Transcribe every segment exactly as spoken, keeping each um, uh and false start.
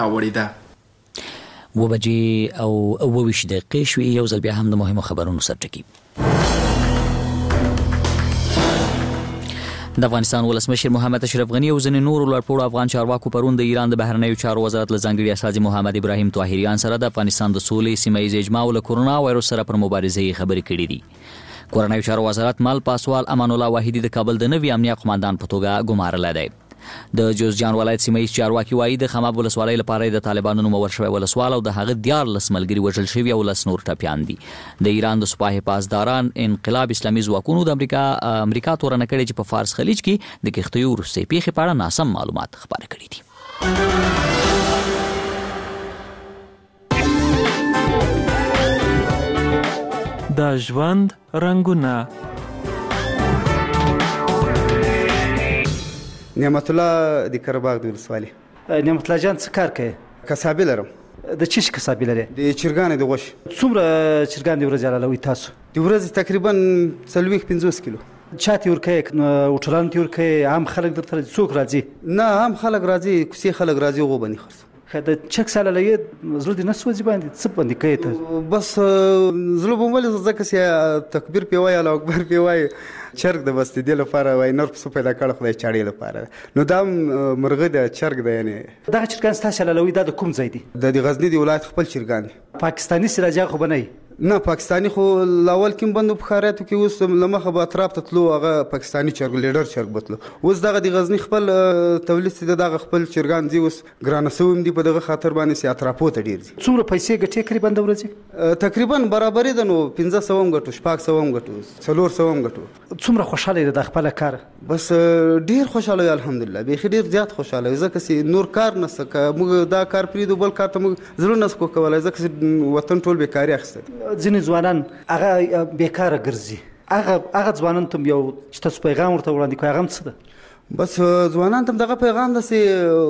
راوړې ده. و بجې او اوه ویشت دقیقې شوې. یو ځل بیا هم د مهمو خبرونو سرټکي. د افغانستان ولسمشر محمد اشرف غنی او ځینې نورو لوړپوړو افغان چارواکو پرون د ایران د بهرنیو چارو وزارت له ځانګړي استازي محمد ابراهیم طاهریان سره د افغانستان د سولې سیمه ییز اجماع او له کورونا وایرس سره پر مبارزې خبرې کړې دي. کورنیو چارو وزارت مل پاسوال امان الله واحدي د کابل د نوي امنیه قوماندان په توګه ګمارلی دی. د جوزجان ولایت سیمه ییز چارواکي وایي د خماب ولسوالۍ لپاره د طالبانو نومور شوی ولسوال او د هغه دیارلس ملګري وژل شوي او لس نور ټپیان دي. د ایران د سپاه حفاظداران انقلاب اسلامي ځواکونو د امریکا امریکا تورنه کړې چې په فارس خلیج کې د کښتیو وروستۍ پیښې په اړه ناسم معلومات خپاره کړي دي. د ژوند رنګونه. نعمت الله د کرباغ د ولسوالۍ. نعمت الله جان څه کار کوي؟ کسابي لرم. د چی شي کسابي لري؟ د چرګانې د غوښې. څومره چرګان د ورځې حلالوي تاسو؟ د ورځې تقریبا څلوېښت پنځوس کیلو. چا ته ورکوي؟ هوټلانو ته ورکوي؟ عام خلک درته څوک راځي؟ نه عام خلک راځي، کوڅې خلک راځي، هغو باندې خرڅوم. د چک حلالوي زړه دې نه سوځي باندې څه باندې کوي ته؟ بس زړه به ولې ځکه چې تکبیر پې وایي، الله اکبر پې وایي، چرګ د بس د دې لپاره وایي نر پسه پیدا کړ خدای چاړې لپاره. نو دا مرغه د چرګ دی. یعنې دغه چرګان ستاسو حلالوي دا د کوم ځای دي؟ د غزني د ولایت خپل چرګان دي. پاکستاني سراجا خو به نه وي؟ نه پاکستاني خو لاول کې بندو په خاریاتو کې اوس له مخه به اطراف ته تلو، هغه پاکستاني چرګ لیډر چرګ به تلو. اوس دغه د غزني خپل تولید چې دغه خپل چرګان دي اوس ګرانه سوي دي په دغه خاطر باندې چې اطرافو ته ډېر دي. څومره پیسې ګټې تقریبا د ورځې؟ تقریبا برابرې ده. نو پنځه سوه هم ګټو، شپږ سوه هم ګټو، څلور سوه هم ګټو. څومره خوشحاله یې د خپله کار؟ بس ډېر خوشحاله یو الحمدلله، بیخي ډېر زیات خوشحاله یو ځکه چې نور کار نشته. که موږ دا کار پرېږدو بل کار ته موږ زړه نه شو کولی ځکه چې وطن ټول بېکاري اخیسته. ځینې ځوانان هغه بیکاره ګرځي، هغه هغه ځوانان ته یو چې تاسو پیغام ورته وړاندې کوئ هغه هم څه ده؟ بس ځوانان ته دغه پیغام ده چې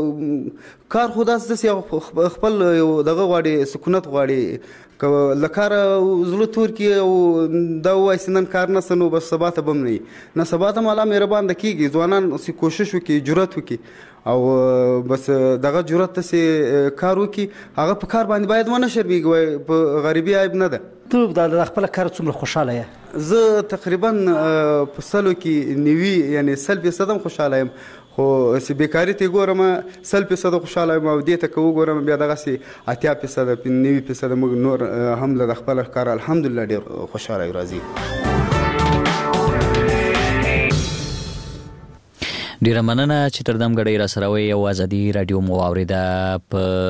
کار خو داسې ده چې خپل یو دغه غواړي، سکونت غواړي. که له کاره زړه تور کړي او دا ووایي چې نن کار نشته نو بس سبا ته به هم نه وي. نه سبا ته هم الله مهربان ده کېږي. ځوانان چې کوشش وکړي، جرأت وکړي او بس دغه جرأت ته چې کار وکړي، هغه په کار باندې باید ونه شرمېږي. په غریبي عیب نه ده. ته د خپله کار څومره خوشحاله یې؟ زه تقریبا په سلو کې نوي یعنې سل فیصد هم خوشحاله یم. خو چې بیکاري ته ګورم سل فیصده خوشحاله یم او دې ته که وګورم بیا دغسې اتیا فیصده نوي فیصده موږ نور هم له خپل کار الحمدلله ډېر خوشحاله یو راځي. ډیره مننه چې تر دم غړي را سره وي. او ازادي رادیو مو واوریده. په